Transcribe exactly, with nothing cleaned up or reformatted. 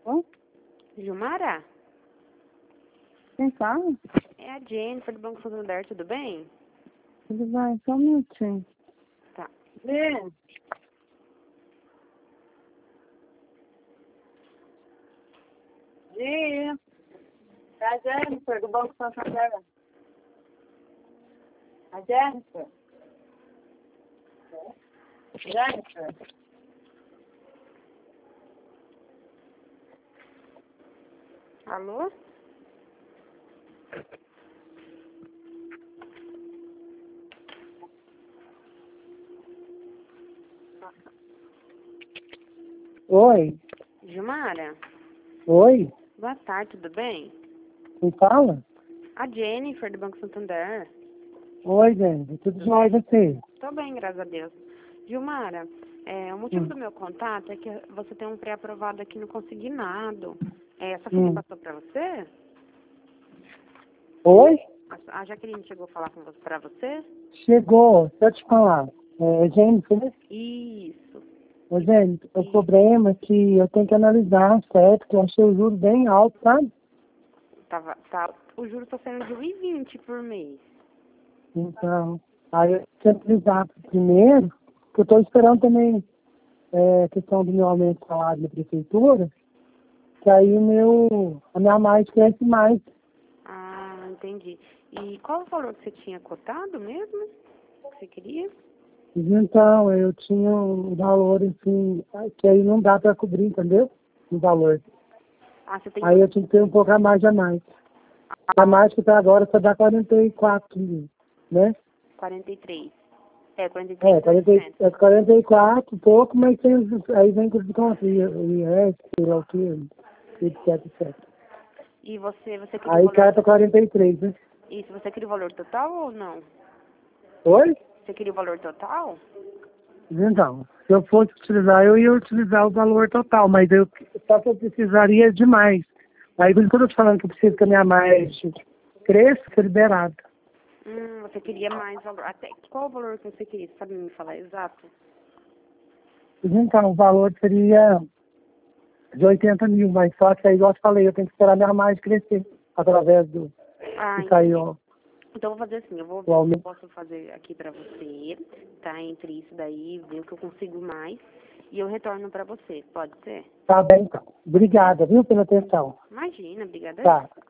Alô? Gilmara? Quem fala? É a Jennifer do Banco Santander, tudo bem? Tudo bem, só um minutinho. Tá. Vê. Vê. É a Jennifer do Banco Santander. A Jennifer. Jennifer. Alô? Oi. Gilmara? Oi. Boa tarde, tudo bem? Quem fala? A Jennifer do Banco Santander. Oi, Jennifer. Tudo jóia, você? Tô bem, graças a Deus. Gilmara, é, o motivo Hum. do meu contato é que você tem um pré-aprovado aqui no Consignado. É, essa Hum. filha passou pra você? Oi? A, a Jaqueline chegou a falar com você, pra você? Chegou. Deixa eu te falar. É, Jennifer, né? Isso. Ô, Jennifer, o Isso. problema é que eu tenho que analisar certo, porque eu achei o juro bem alto, sabe? Tava, tá, o juro tá saindo de um e vinte por mês. Então, aí eu tenho que analisar primeiro, porque eu estou esperando também é, a questão do meu aumento de salário na prefeitura, que aí o meu, a minha margem cresce mais. Ah, entendi. E qual o valor que você tinha cotado mesmo? Que você queria? Então, eu tinha um valor, assim, que aí não dá para cobrir, entendeu? O valor. Ah, você tem Aí eu tinha que ter um pouco a mais a mais. A mais que até agora só dá quarenta e quatro mil, né? quarenta e três. É, quarenta e É, três por quarenta, cento. é quarenta e quatro, pouco, mas tem, os- aí vem com os descontos, o I R S, sei lá o que, etc, etcétera. E você, você queria o Aí valor cai para total? quarenta e três, né? Isso, você queria o valor total ou não? Oi? Você queria o valor total? Então, se eu fosse utilizar, eu ia utilizar o valor total, mas eu, só que eu precisaria de mais. Aí, por isso que eu tô te falando que eu preciso que a minha margem cresça, ser liberada. Hum, você queria mais valor. Até qual o valor que você queria? Você sabe me falar exato? Então, o valor seria de oitenta mil, mas só que aí, igual eu te falei, eu tenho que esperar a minha margem crescer através do Ah, que saiu entendi. ó, Então eu vou fazer assim, eu vou o ver o que eu aumento. posso fazer aqui pra você, tá? Entre isso daí, ver o que eu consigo mais. E eu retorno pra você, pode ser? Tá bem, então. Pode ser? Obrigada, viu, pela atenção. Imagina, obrigada. Tá.